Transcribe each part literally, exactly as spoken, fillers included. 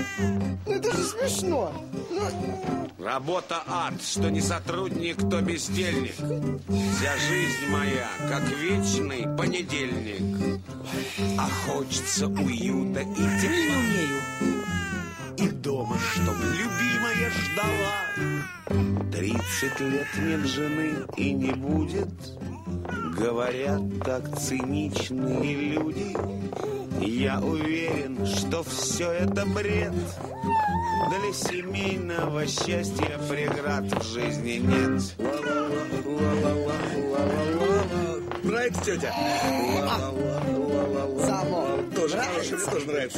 Ну это же смешно. Ну... Работа ад, что не сотрудник, то бездельник. Вся жизнь моя, как вечный понедельник. А хочется уюта и тепла. И дома, чтоб любимая ждала. Тридцать лет нет жены и не будет. Говорят так циничные люди. Я уверен, что все это бред. Для семейного счастья преград в жизни нет. Нравится, тетя? Само. Тоже хорошо, мне тоже нравится.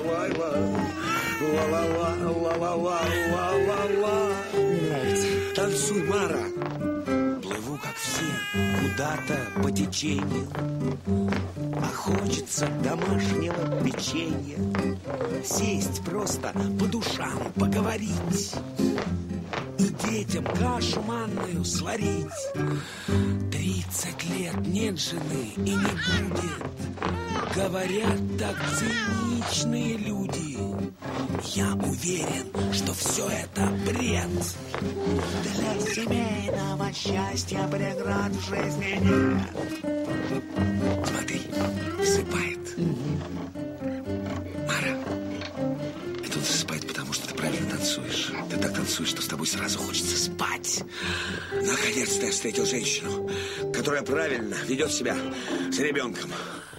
Не нравится. Танцуй, Мара. Плыву, как все, куда-то по течению. А хочется домашнего печенья. Сесть просто по душам поговорить. И детям кашу манную сварить. Тридцать лет нет жены и не будет. Говорят так циничные люди. Я уверен, что все это бред. Для семейного счастья преград в жизни нет. Смотри, засыпает. Мара, это он засыпает, потому что ты правильно танцуешь. Ты так танцуешь, что с тобой сразу хочется спать. Наконец-то я встретил женщину, которая правильно ведет себя с ребенком.